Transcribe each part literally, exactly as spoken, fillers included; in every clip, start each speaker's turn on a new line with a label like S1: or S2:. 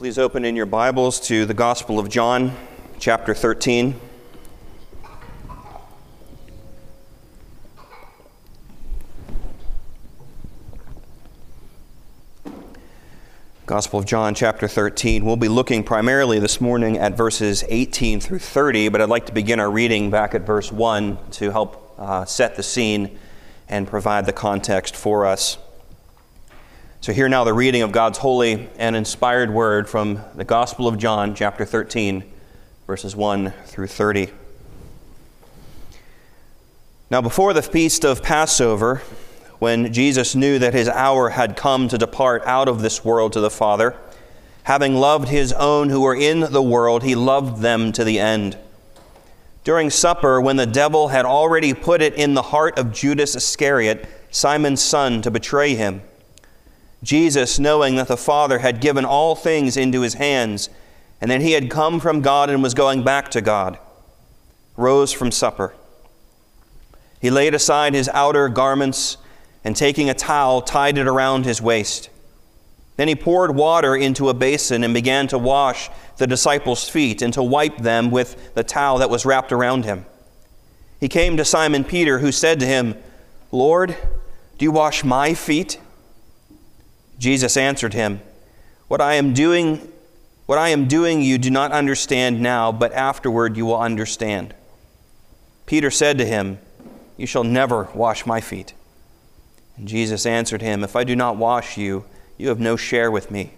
S1: Please open in your Bibles to the Gospel of John, chapter thirteen. Gospel of John, chapter thirteen. We'll be looking primarily this morning at verses eighteen through thirty, but I'd like to begin our reading back at verse one to help uh, set the scene and provide the context for us. So hear now the reading of God's holy and inspired word from the Gospel of John, chapter thirteen, verses one through thirty. Now before the feast of Passover, when Jesus knew that his hour had come to depart out of this world to the Father, having loved his own who were in the world, he loved them to the end. During supper, when the devil had already put it in the heart of Judas Iscariot, Simon's son, to betray him, Jesus, knowing that the Father had given all things into his hands, and that he had come from God and was going back to God, rose from supper. He laid aside his outer garments, and taking a towel, tied it around his waist. Then he poured water into a basin and began to wash the disciples' feet and to wipe them with the towel that was wrapped around him. He came to Simon Peter, who said to him, "Lord, do you wash my feet?" Jesus answered him, What I am doing, what I am doing you do not understand now, but afterward you will understand. Peter said to him, You shall never wash my feet. And Jesus answered him, If I do not wash you, you have no share with me.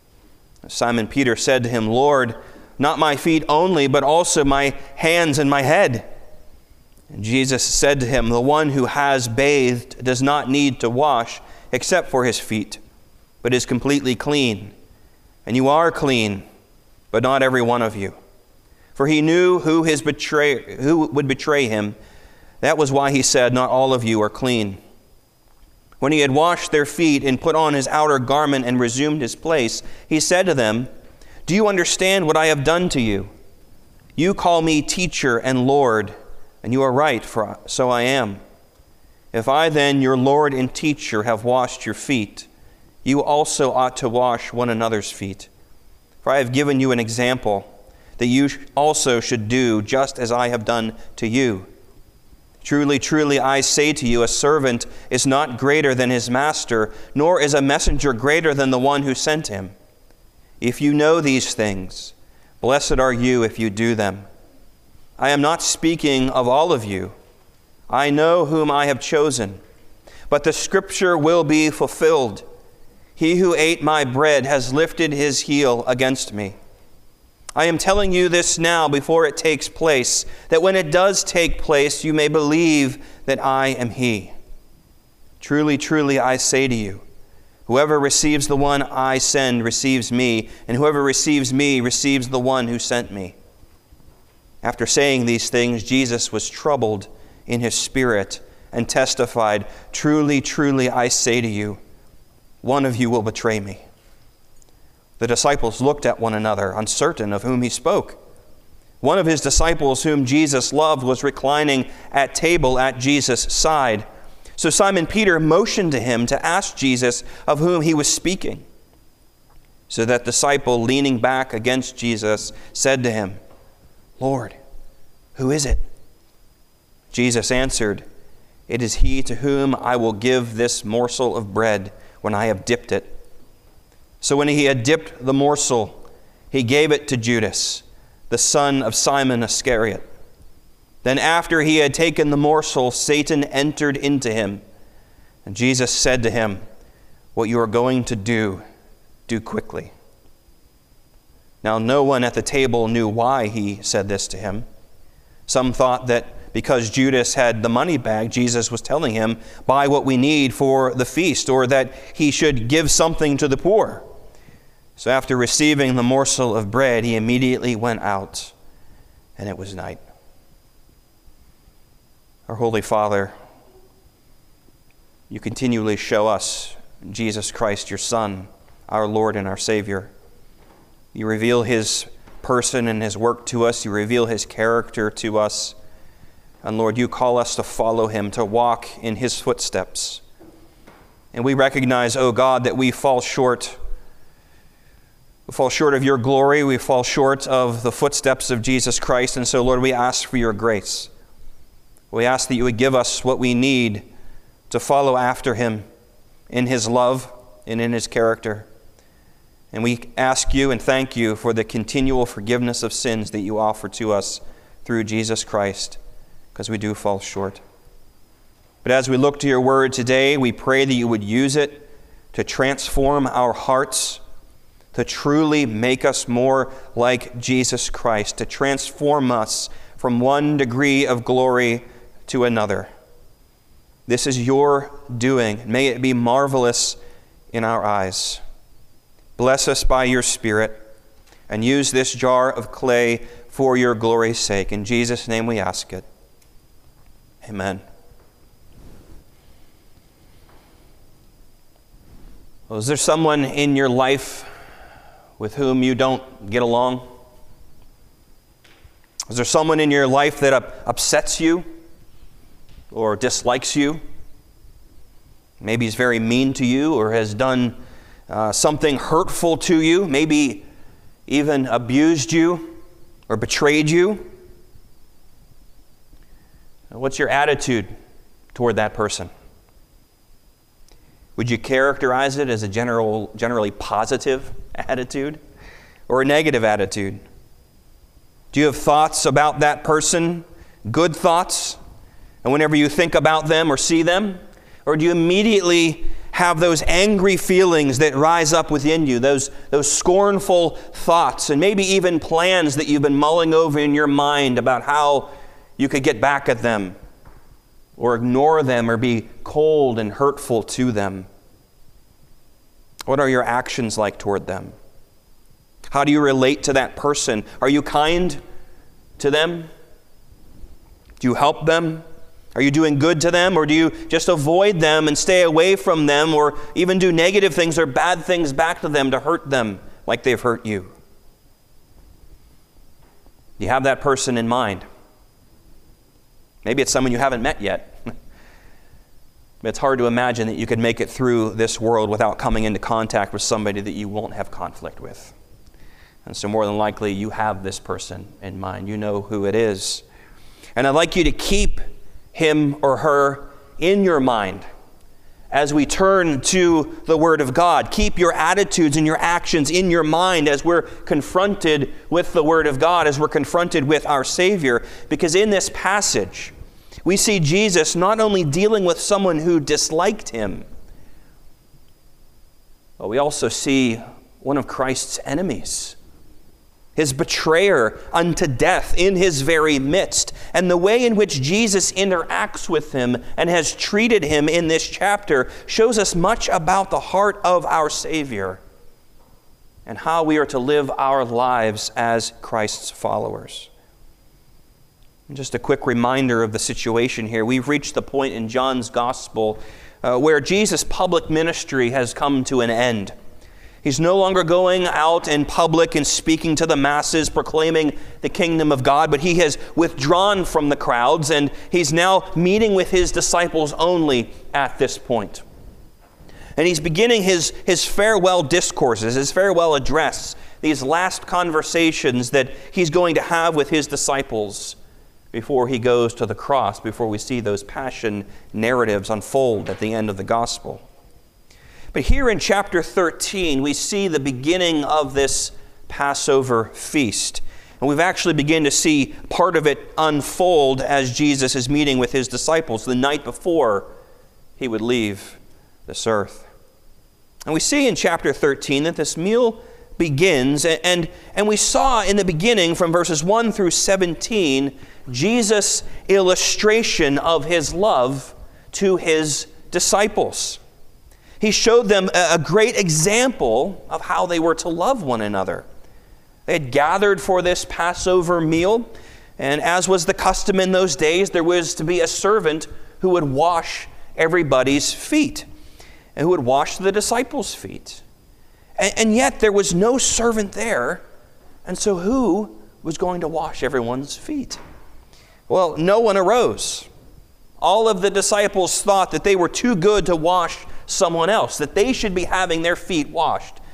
S1: Simon Peter said to him, Lord, not my feet only, but also my hands and my head. And Jesus said to him, The one who has bathed does not need to wash except for his feet, but is completely clean. And you are clean, but not every one of you. For he knew who his betray, who would betray him. That was why he said, Not all of you are clean. When he had washed their feet and put on his outer garment and resumed his place, he said to them, Do you understand what I have done to you? You call me teacher and Lord, and you are right, for so I am. If I then, your Lord and teacher, have washed your feet, you also ought to wash one another's feet. For I have given you an example, that you also should do just as I have done to you. Truly, truly, I say to you, a servant is not greater than his master, nor is a messenger greater than the one who sent him. If you know these things, blessed are you if you do them. I am not speaking of all of you. I know whom I have chosen, but the scripture will be fulfilled. He who ate my bread has lifted his heel against me. I am telling you this now before it takes place, that when it does take place, you may believe that I am he. Truly, truly, I say to you, whoever receives the one I send receives me, and whoever receives me receives the one who sent me. After saying these things, Jesus was troubled in his spirit and testified, Truly, truly, I say to you, one of you will betray me. The disciples looked at one another, uncertain of whom he spoke. One of his disciples, whom Jesus loved, was reclining at table at Jesus' side. So Simon Peter motioned to him to ask Jesus of whom he was speaking. So that disciple, leaning back against Jesus, said to him, Lord, who is it? Jesus answered, It is he to whom I will give this morsel of bread when I have dipped it. So when he had dipped the morsel, he gave it to Judas, the son of Simon Iscariot. Then after he had taken the morsel, Satan entered into him. And Jesus said to him, What you are going to do, do quickly. Now no one at the table knew why he said this to him. Some thought that because Judas had the money bag, Jesus was telling him, buy what we need for the feast, or that he should give something to the poor. So after receiving the morsel of bread, he immediately went out, and it was night. Our Holy Father, you continually show us Jesus Christ, your Son, our Lord and our Savior. You reveal his person and his work to us. You reveal his character to us. And Lord, you call us to follow him, to walk in his footsteps. And we recognize, O God, that we fall short We fall short of your glory. We fall short of the footsteps of Jesus Christ. And so, Lord, we ask for your grace. We ask that you would give us what we need to follow after him in his love and in his character. And we ask you and thank you for the continual forgiveness of sins that you offer to us through Jesus Christ, because we do fall short. But as we look to your word today, we pray that you would use it to transform our hearts, to truly make us more like Jesus Christ, to transform us from one degree of glory to another. This is your doing. May it be marvelous in our eyes. Bless us by your Spirit, and use this jar of clay for your glory's sake. In Jesus' name we ask it. Amen. Well, is there someone in your life with whom you don't get along? Is there someone in your life that up- upsets you or dislikes you? Maybe he's very mean to you or has done uh, something hurtful to you, maybe even abused you or betrayed you. What's your attitude toward that person? Would you characterize it as a general, generally positive attitude or a negative attitude? Do you have thoughts about that person, good thoughts, and whenever you think about them or see them? Or do you immediately have those angry feelings that rise up within you, those, those scornful thoughts, and maybe even plans that you've been mulling over in your mind about how you could get back at them, or ignore them, or be cold and hurtful to them? What are your actions like toward them? How do you relate to that person? Are you kind to them? Do you help them? Are you doing good to them, or do you just avoid them and stay away from them, or even do negative things or bad things back to them to hurt them like they've hurt you? Do you have that person in mind? Maybe it's someone you haven't met yet. But it's hard to imagine that you could make it through this world without coming into contact with somebody that you won't have conflict with. And so more than likely, you have this person in mind. You know who it is. And I'd like you to keep him or her in your mind as we turn to the Word of God. Keep your attitudes and your actions in your mind as we're confronted with the Word of God, as we're confronted with our Savior. Because in this passage, we see Jesus not only dealing with someone who disliked him, but we also see one of Christ's enemies, his betrayer unto death in his very midst. And the way in which Jesus interacts with him and has treated him in this chapter shows us much about the heart of our Savior and how we are to live our lives as Christ's followers. And just a quick reminder of the situation here. We've reached the point in John's Gospel uh, where Jesus' public ministry has come to an end. He's no longer going out in public and speaking to the masses, proclaiming the kingdom of God, but he has withdrawn from the crowds, and he's now meeting with his disciples only at this point. And he's beginning his, his farewell discourses, his farewell address, these last conversations that he's going to have with his disciples before he goes to the cross, before we see those passion narratives unfold at the end of the gospel. But here in chapter thirteen, we see the beginning of this Passover feast. And we've actually begun to see part of it unfold as Jesus is meeting with his disciples the night before he would leave this earth. And we see in chapter thirteen that this meal begins, and, and, and we saw in the beginning from verses one through seventeen, Jesus' illustration of his love to his disciples. He showed them a great example of how they were to love one another. They had gathered for this Passover meal, and as was the custom in those days, there was to be a servant who would wash everybody's feet, and who would wash the disciples' feet. And, and yet there was no servant there, and so who was going to wash everyone's feet? Well, no one arose. All of the disciples thought that they were too good to wash someone else, that they should be having their feet washed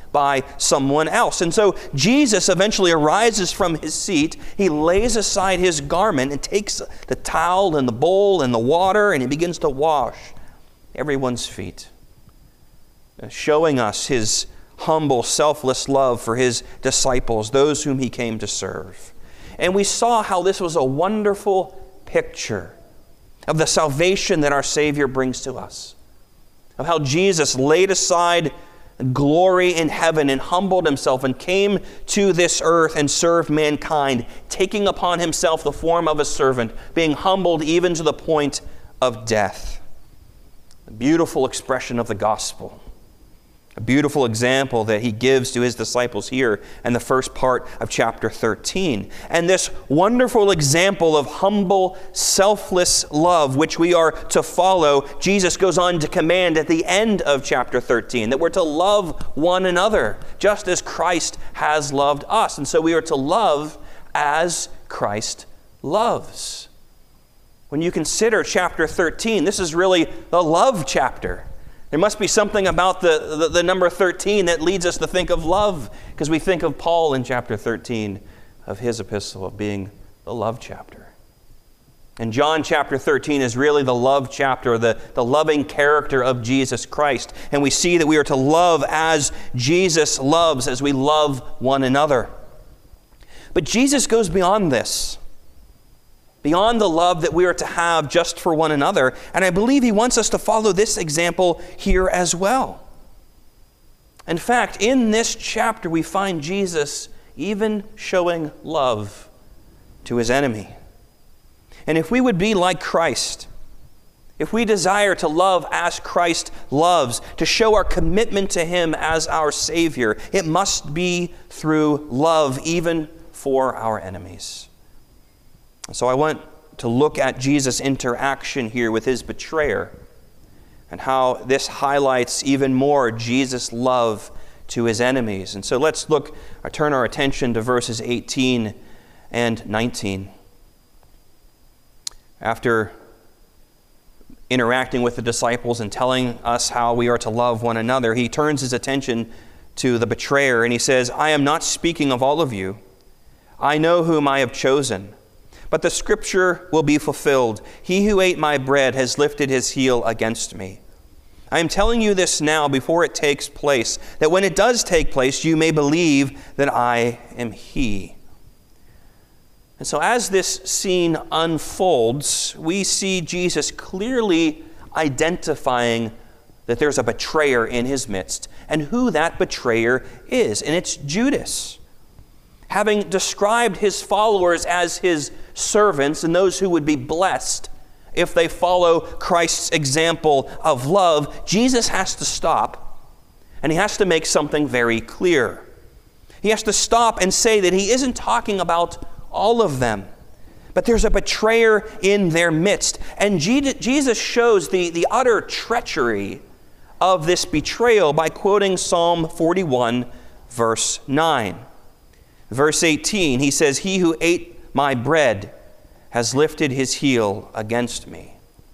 S1: by someone else. And so Jesus eventually arises from his seat. He lays aside his garment and takes the towel and the bowl and the water, and he begins to wash everyone's feet, showing us his humble, selfless love for his disciples, those whom he came to serve. And we saw how this was a wonderful picture of the salvation that our Savior brings to us, of how Jesus laid aside glory in heaven and humbled himself and came to this earth and served mankind, taking upon himself the form of a servant, being humbled even to the point of death. A beautiful expression of the gospel. A beautiful example that he gives to his disciples here in the first part of chapter thirteen. And this wonderful example of humble, selfless love, which we are to follow, Jesus goes on to command at the end of chapter thirteen, that we're to love one another, just as Christ has loved us. And so we are to love as Christ loves. When you consider chapter thirteen, this is really the love chapter. There must be something about the, the, the number thirteen that leads us to think of love, because we think of Paul in chapter thirteen of his epistle of being the love chapter. And John chapter thirteen is really the love chapter, the, the loving character of Jesus Christ. And we see that we are to love as Jesus loves, as we love one another. But Jesus goes beyond this, beyond the love that we are to have just for one another. And I believe he wants us to follow this example here as well. In fact, in this chapter, we find Jesus even showing love to his enemy. And if we would be like Christ, if we desire to love as Christ loves, to show our commitment to him as our Savior, it must be through love, even for our enemies. So I want to look at Jesus' interaction here with his betrayer and how this highlights even more Jesus' love to his enemies. And so let's look, or turn our attention to verses eighteen and nineteen. After interacting with the disciples and telling us how we are to love one another, he turns his attention to the betrayer and he says, "I am not speaking of all of you. I know whom I have chosen. But the scripture will be fulfilled. He who ate my bread has lifted his heel against me. I am telling you this now before it takes place, that when it does take place, you may believe that I am he." And so as this scene unfolds, we see Jesus clearly identifying that there's a betrayer in his midst, and who that betrayer is, and it's Judas. Having described his followers as his servants and those who would be blessed if they follow Christ's example of love, Jesus has to stop and he has to make something very clear. He has to stop and say that he isn't talking about all of them, but there's a betrayer in their midst. And Jesus shows the, the utter treachery of this betrayal by quoting Psalm forty-one, verse nine. Verse eighteen, he says, "He who ate my bread has lifted his heel against me."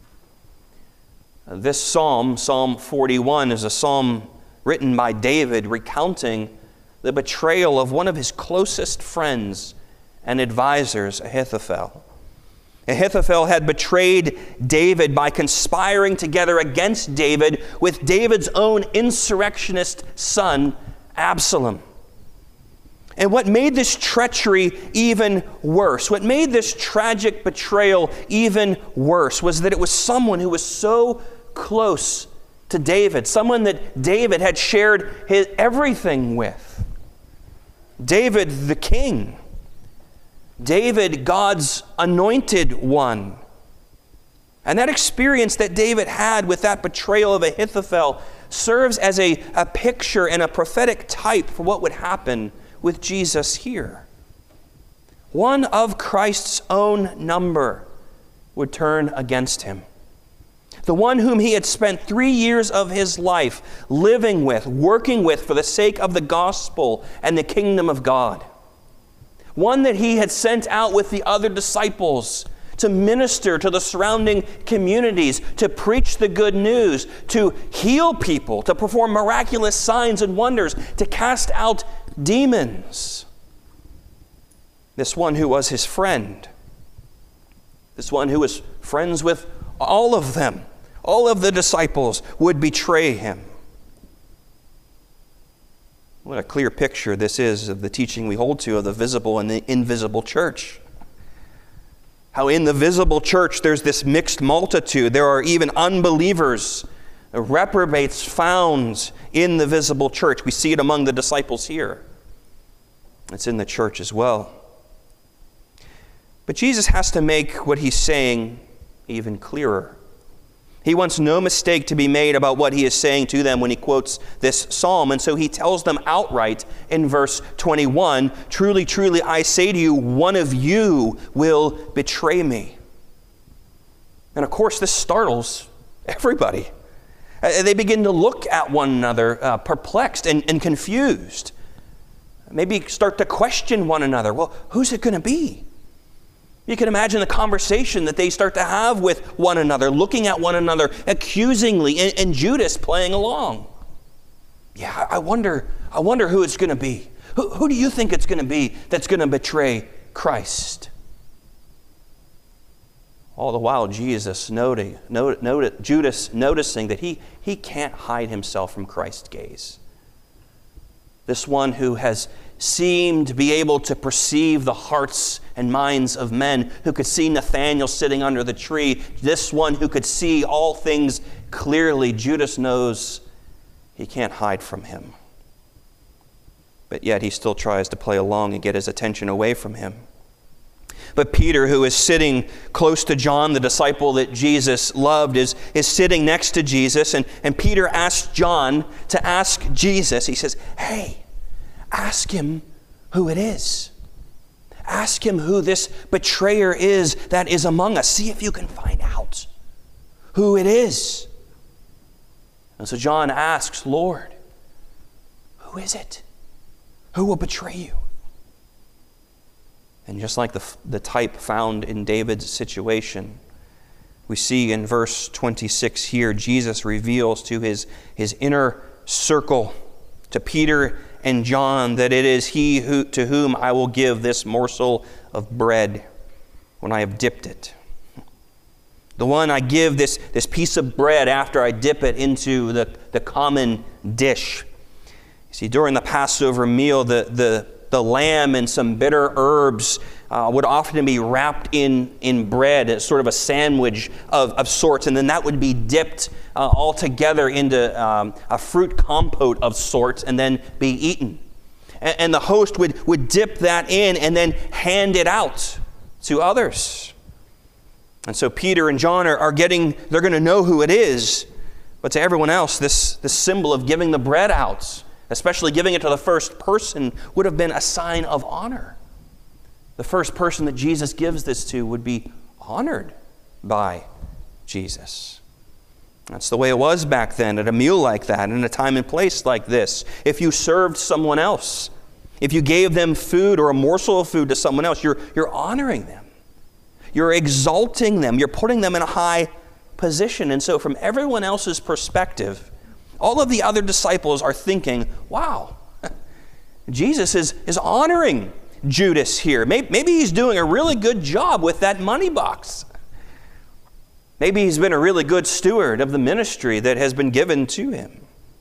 S1: This psalm, Psalm forty-one, is a psalm written by David recounting the betrayal of one of his closest friends and advisors, Ahithophel. Ahithophel had betrayed David by conspiring together against David with David's own insurrectionist son, Absalom. And what made this treachery even worse, what made this tragic betrayal even worse, was that it was someone who was so close to David, someone that David had shared his everything with. David the king. David, God's anointed one. And that experience that David had with that betrayal of Ahithophel serves as a, a picture and a prophetic type for what would happen with Jesus here. One of Christ's own number would turn against him. The one whom he had spent three years of his life living with, working with for the sake of the gospel and the kingdom of God. One that he had sent out with the other disciples to minister to the surrounding communities, to preach the good news, to heal people, to perform miraculous signs and wonders, to cast out demons. This one who was his friend, this one who was friends with all of them, all of the disciples, would betray him. What a clear picture this is of the teaching we hold to of the visible and the invisible church. How in the visible church there's this mixed multitude. There are even unbelievers, reprobates found in the visible church. We see it among the disciples here. It's in the church as well. But Jesus has to make what he's saying even clearer. He wants no mistake to be made about what he is saying to them when he quotes this psalm. And so he tells them outright in verse twenty-one, "Truly, truly, I say to you, one of you will betray me." And of course, this startles everybody. Uh, they begin to look at one another uh, perplexed and, and confused. Maybe start to question one another. Well, who's it going to be? You can imagine the conversation that they start to have with one another, looking at one another accusingly, and, and Judas playing along. Yeah, I wonder, I wonder who it's going to be. Who, who do you think it's going to be that's going to betray Christ? All the while, Jesus noting, note, note, Judas noticing that he, he can't hide himself from Christ's gaze. This one who has seemed to be able to perceive the hearts and minds of men, who could see Nathanael sitting under the tree, this one who could see all things clearly, Judas knows he can't hide from him. But yet he still tries to play along and get his attention away from him. But Peter, who is sitting close to John, the disciple that Jesus loved, is, is sitting next to Jesus. And, and Peter asks John to ask Jesus. He says, "Hey, ask him who it is. Ask him who this betrayer is that is among us. See if you can find out who it is." And so John asks, "Lord, who is it? Who will betray you?" And just like the, the type found in David's situation, we see in verse twenty-six here, Jesus reveals to his, his inner circle, to Peter and John, that it is he who, to whom I will give this morsel of bread when I have dipped it. The one I give this, this piece of bread after I dip it into the, the common dish. You see, during the Passover meal, the, the, the lamb and some bitter herbs uh, would often be wrapped in, in bread, as sort of a sandwich of, of sorts, and then that would be dipped uh, all together into um, a fruit compote of sorts and then be eaten. And, and the host would, would dip that in and then hand it out to others. And so Peter and John are, are getting, they're going to know who it is, but to everyone else, this, this symbol of giving the bread out, especially giving it to the first person, would have been a sign of honor. The first person that Jesus gives this to would be honored by Jesus. That's the way it was back then at a meal like that, in a time and place like this. If you served someone else, if you gave them food or a morsel of food to someone else, you're, you're honoring them. You're exalting them. You're putting them in a high position. And so from everyone else's perspective, all of the other disciples are thinking, wow, Jesus is, is honoring Judas here. Maybe, maybe he's doing a really good job with that money box. Maybe he's been a really good steward of the ministry that has been given to him.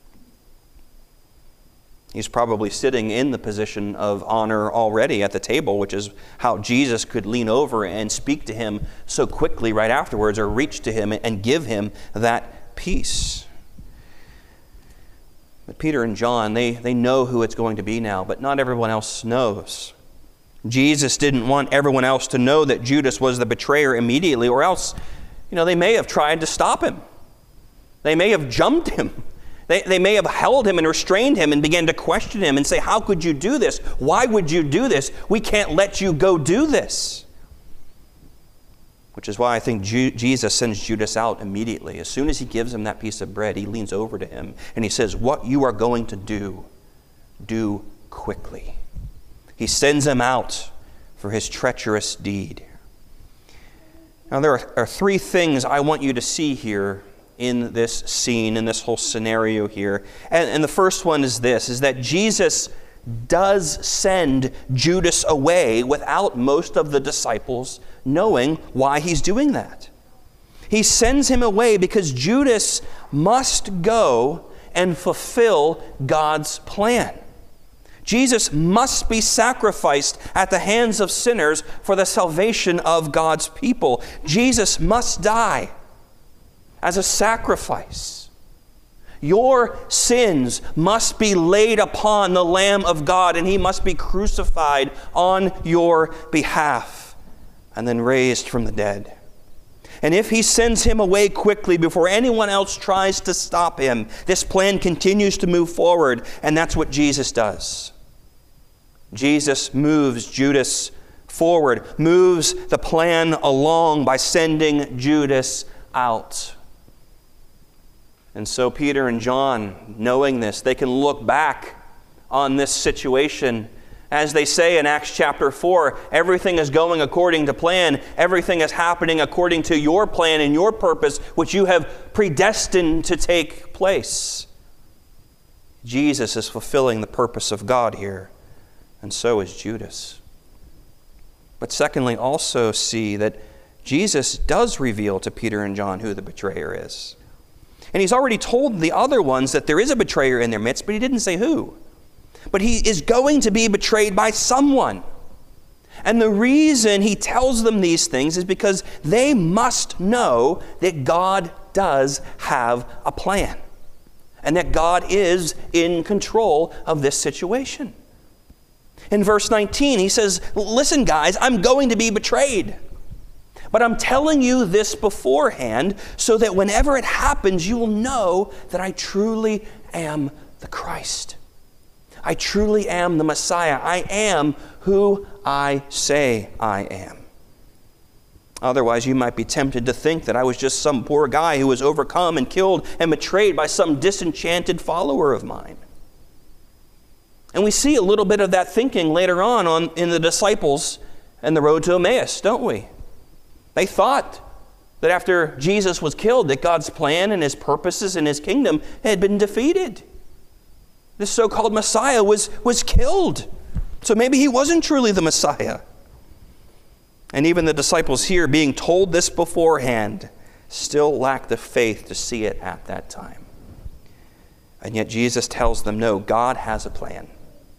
S1: He's probably sitting in the position of honor already at the table, which is how Jesus could lean over and speak to him so quickly right afterwards, or reach to him and give him that peace. But Peter and John, they, they know who it's going to be now, but not everyone else knows. Jesus didn't want everyone else to know that Judas was the betrayer immediately, or else, you know, they may have tried to stop him. They may have jumped him. They, they may have held him and restrained him and began to question him and say, how could you do this? Why would you do this? We can't let you go do this. Which is why I think Ju- Jesus sends Judas out immediately. As soon as he gives him that piece of bread, he leans over to him and he says, what you are going to do, do quickly. He sends him out for his treacherous deed. Now, there are, are three things I want you to see here in this scene, in this whole scenario here. And, and the first one is this, is that Jesus does send Judas away without most of the disciples knowing why he's doing that. He sends him away because Judas must go and fulfill God's plan. Jesus must be sacrificed at the hands of sinners for the salvation of God's people. Jesus must die as a sacrifice. Your sins must be laid upon the Lamb of God, and he must be crucified on your behalf and then raised from the dead. And if he sends him away quickly before anyone else tries to stop him, this plan continues to move forward, and that's what Jesus does. Jesus moves Judas forward, moves the plan along by sending Judas out. And so Peter and John, knowing this, they can look back on this situation. As they say in Acts chapter four, everything is going according to plan. Everything is happening according to your plan and your purpose, which you have predestined to take place. Jesus is fulfilling the purpose of God here, and so is Judas. But secondly, also see that Jesus does reveal to Peter and John who the betrayer is. And he's already told the other ones that there is a betrayer in their midst, but he didn't say who. But he is going to be betrayed by someone. And the reason he tells them these things is because they must know that God does have a plan, and that God is in control of this situation. In verse nineteen, he says, listen, guys, I'm going to be betrayed. But I'm telling you this beforehand so that whenever it happens, you will know that I truly am the Christ. I truly am the Messiah. I am who I say I am. Otherwise, you might be tempted to think that I was just some poor guy who was overcome and killed and betrayed by some disenchanted follower of mine. And we see a little bit of that thinking later on, on in the disciples and the road to Emmaus, don't we? They thought that after Jesus was killed, that God's plan and his purposes and his kingdom had been defeated. This so-called Messiah was, was killed. So maybe he wasn't truly the Messiah. And even the disciples here, being told this beforehand, still lack the faith to see it at that time. And yet Jesus tells them, no, God has a plan.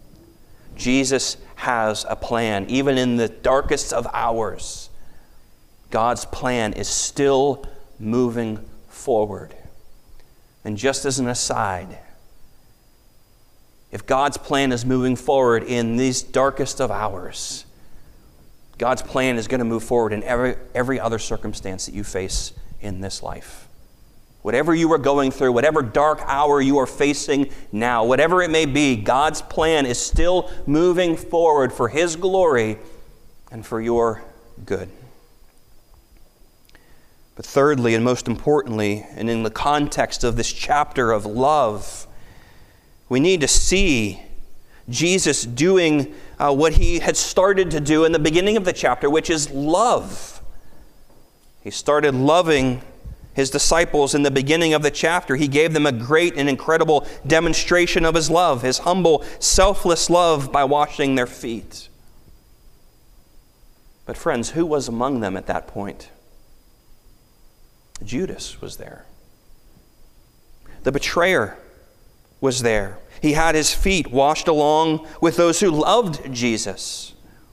S1: Jesus has a plan. Even in the darkest of hours, God's plan is still moving forward. And just as an aside, if God's plan is moving forward in these darkest of hours, God's plan is going to move forward in every, every other circumstance that you face in this life. Whatever you are going through, whatever dark hour you are facing now, whatever it may be, God's plan is still moving forward for his glory and for your good. But thirdly, and most importantly, and in the context of this chapter of love, we need to see Jesus doing uh, what he had started to do in the beginning of the chapter, which is love. He started loving his disciples in the beginning of the chapter. He gave them a great and incredible demonstration of his love, his humble, selfless love by washing their feet. But friends, who was among them at that point? Judas was there. The betrayer was there. He had his feet washed along with those who loved Jesus.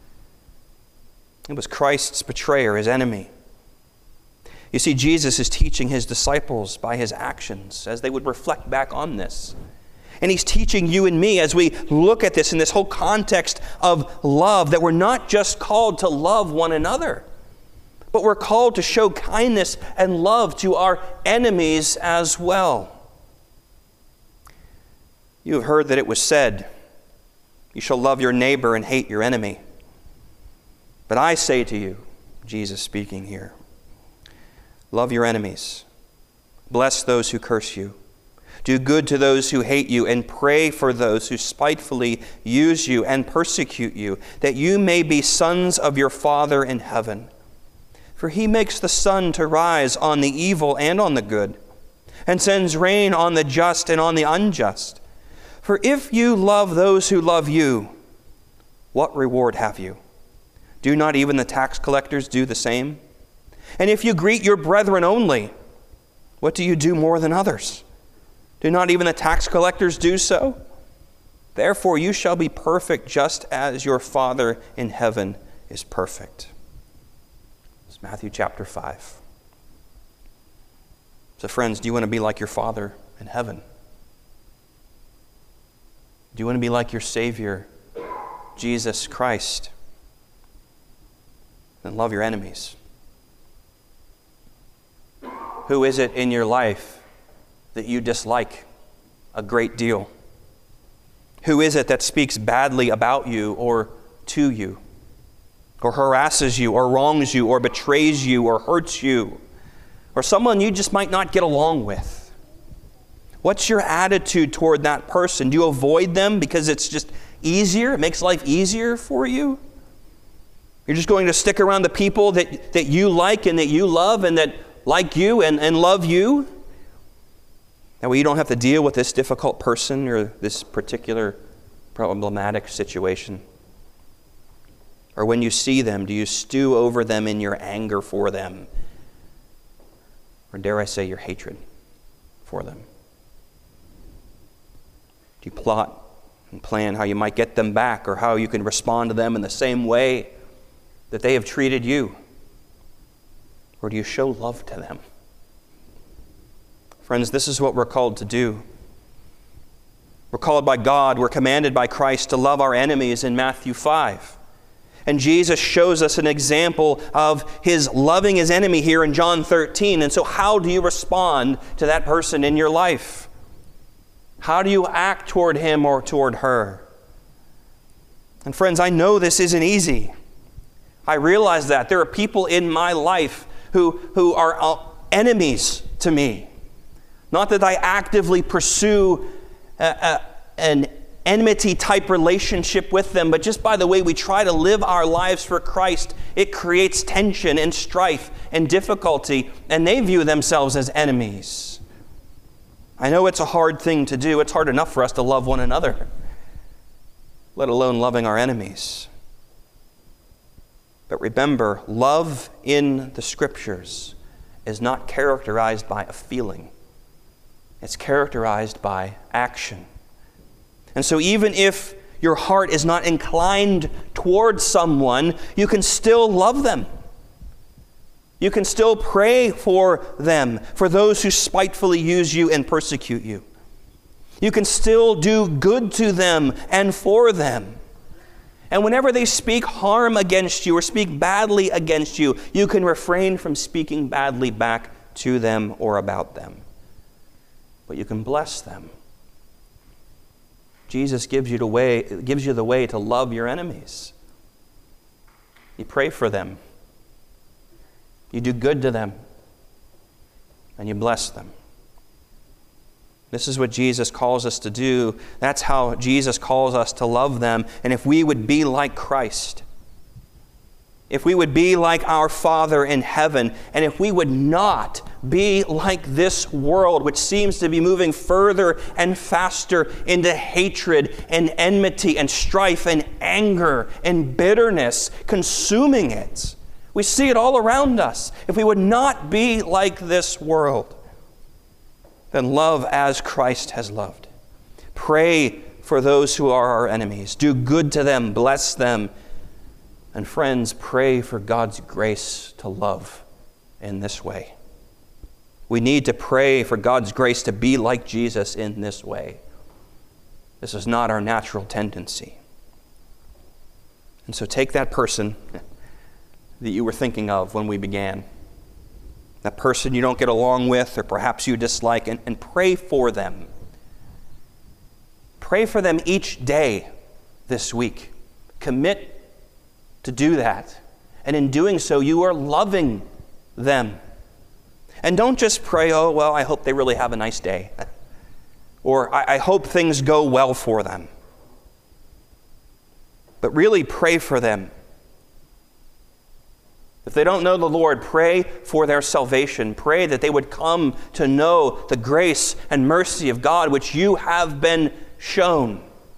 S1: It was Christ's betrayer, his enemy. You see, Jesus is teaching his disciples by his actions as they would reflect back on this. And he's teaching you and me as we look at this in this whole context of love, that we're not just called to love one another, but we're called to show kindness and love to our enemies as well. You have heard that it was said, you shall love your neighbor and hate your enemy. But I say to you, Jesus speaking here, love your enemies, bless those who curse you, do good to those who hate you, and pray for those who spitefully use you and persecute you, that you may be sons of your Father in heaven. For For he makes the sun to rise on the evil and on the good, and sends rain on the just and on the unjust. For if you love those who love you, what reward have you? Do not even the tax collectors do the same? And if you greet your brethren only, what do you do more than others? Do not even the tax collectors do so? Therefore you shall be perfect just as your Father in heaven is perfect. It's Matthew chapter five. So friends, do you want to be like your Father in heaven? Do you want to be like your Savior, Jesus Christ? Then love your enemies. Who is it in your life that you dislike a great deal? Who is it that speaks badly about you or to you, or harasses you, or wrongs you, or betrays you, or hurts you, or someone you just might not get along with? What's your attitude toward that person? Do you avoid them because it's just easier? It makes life easier for you? You're just going to stick around the people that, that you like and that you love and that like you and, and love you? That way you don't have to deal with this difficult person or this particular problematic situation. Or when you see them, do you stew over them in your anger for them? Or dare I say your hatred for them? Do you plot and plan how you might get them back or how you can respond to them in the same way that they have treated you? Or do you show love to them? Friends, this is what we're called to do. We're called by God, we're commanded by Christ to love our enemies in Matthew five. And Jesus shows us an example of his loving his enemy here in John thirteen. And so how do you respond to that person in your life? How do you act toward him or toward her? And friends, I know this isn't easy. I realize that. There are people in my life who, who are enemies to me. Not that I actively pursue a, a, an enmity-type relationship with them, but just by the way we try to live our lives for Christ, it creates tension and strife and difficulty, and they view themselves as enemies. I know it's a hard thing to do. It's hard enough for us to love one another, let alone loving our enemies. But remember, love in the Scriptures is not characterized by a feeling. It's characterized by action. And so even if your heart is not inclined towards someone, you can still love them. You can still pray for them, for those who spitefully use you and persecute you. You can still do good to them and for them. And whenever they speak harm against you or speak badly against you, you can refrain from speaking badly back to them or about them. But you can bless them. Jesus gives you the way, gives you the way to love your enemies. You pray for them. You do good to them. And you bless them. This is what Jesus calls us to do. That's how Jesus calls us to love them. And if we would be like Christ, if we would be like our Father in heaven, and if we would not be like this world, which seems to be moving further and faster into hatred and enmity and strife and anger and bitterness, consuming it. We see it all around us. If we would not be like this world, then love as Christ has loved. Pray for those who are our enemies. Do good to them. Bless them. And friends, pray for God's grace to love in this way. We need to pray for God's grace to be like Jesus in this way. This is not our natural tendency. And so take that person that you were thinking of when we began, that person you don't get along with or perhaps you dislike, and, and pray for them. Pray for them each day this week. Commit to do that. And in doing so, you are loving them. And don't just pray, oh, well, I hope they really have a nice day. Or I, I hope things go well for them. But really pray for them. If they don't know the Lord, pray for their salvation. Pray that they would come to know the grace and mercy of God which you have been shown.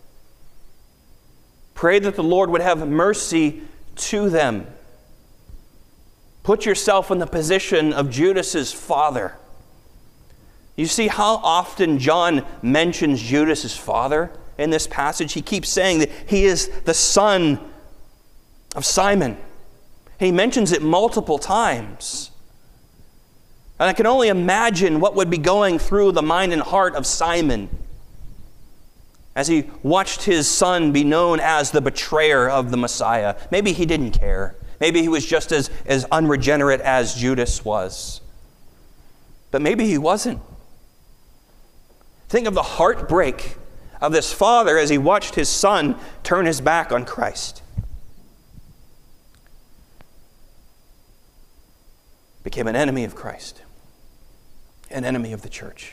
S1: Pray that the Lord would have mercy to them. Put yourself in the position of Judas's father. You see how often John mentions Judas's father in this passage? He keeps saying that he is the son of Simon. He mentions it multiple times. And I can only imagine what would be going through the mind and heart of Simon as he watched his son be known as the betrayer of the Messiah. Maybe he didn't care. Maybe he was just as, as unregenerate as Judas was. But maybe he wasn't. Think of the heartbreak of this father as he watched his son turn his back on Christ. Became an enemy of Christ, an enemy of the church.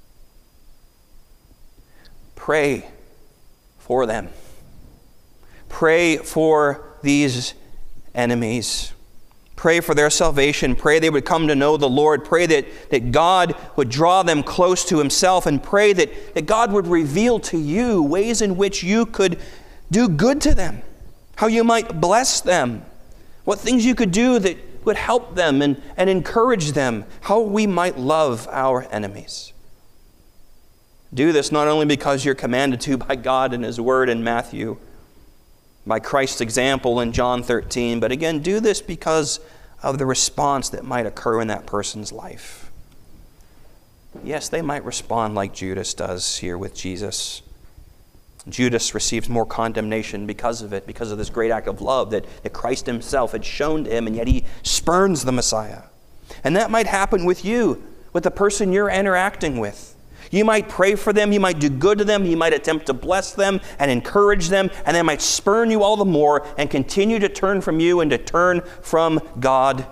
S1: Pray for them. Pray for these enemies. Pray for their salvation. Pray they would come to know the Lord. Pray that, that God would draw them close to himself, and pray that, that God would reveal to you ways in which you could do good to them, how you might bless them, what things you could do that would help them and, and encourage them, how we might love our enemies. Do this not only because you're commanded to by God and his word in Matthew, by Christ's example in John thirteen, but again, do this because of the response that might occur in that person's life. Yes, they might respond like Judas does here with Jesus. Judas receives more condemnation because of it, because of this great act of love that, that Christ himself had shown to him, and yet he spurns the Messiah. And that might happen with you, with the person you're interacting with. You might pray for them, you might do good to them, you might attempt to bless them and encourage them, and they might spurn you all the more and continue to turn from you and to turn from God.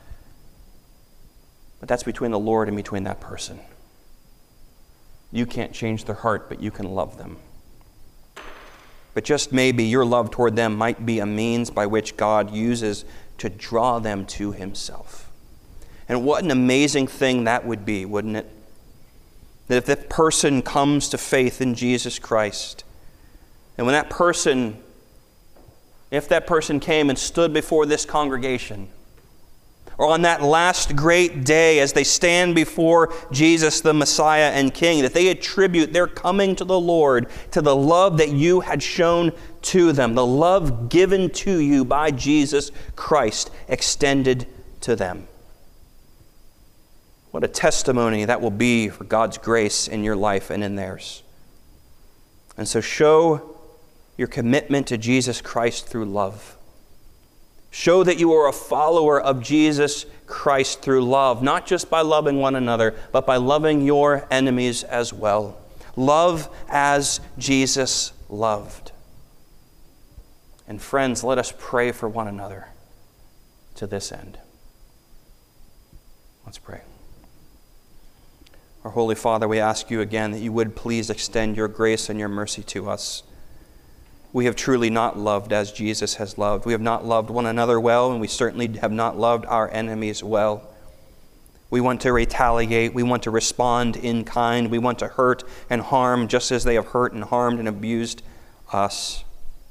S1: But that's between the Lord and between that person. You can't change their heart, but you can love them. But just maybe your love toward them might be a means by which God uses to draw them to himself. And what an amazing thing that would be, wouldn't it? That if that person comes to faith in Jesus Christ, and when that person, if that person came and stood before this congregation, or on that last great day as they stand before Jesus the Messiah and King, that they attribute their coming to the Lord to the love that you had shown to them, the love given to you by Jesus Christ extended to them. What a testimony that will be for God's grace in your life and in theirs. And so show your commitment to Jesus Christ through love. Show that you are a follower of Jesus Christ through love, not just by loving one another, but by loving your enemies as well. Love as Jesus loved. And friends, let us pray for one another to this end. Let's pray. Our Holy Father, we ask you again that you would please extend your grace and your mercy to us. We have truly not loved as Jesus has loved. We have not loved one another well, and we certainly have not loved our enemies well. We want to retaliate. We want to respond in kind. We want to hurt and harm just as they have hurt and harmed and abused us.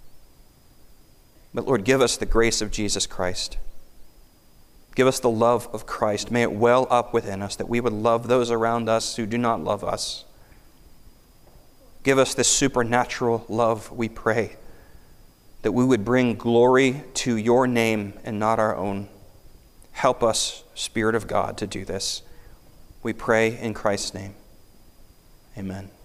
S1: But Lord, give us the grace of Jesus Christ. Give us the love of Christ. May it well up within us that we would love those around us who do not love us. Give us this supernatural love, we pray, that we would bring glory to your name and not our own. Help us, Spirit of God, to do this. We pray in Christ's name. Amen.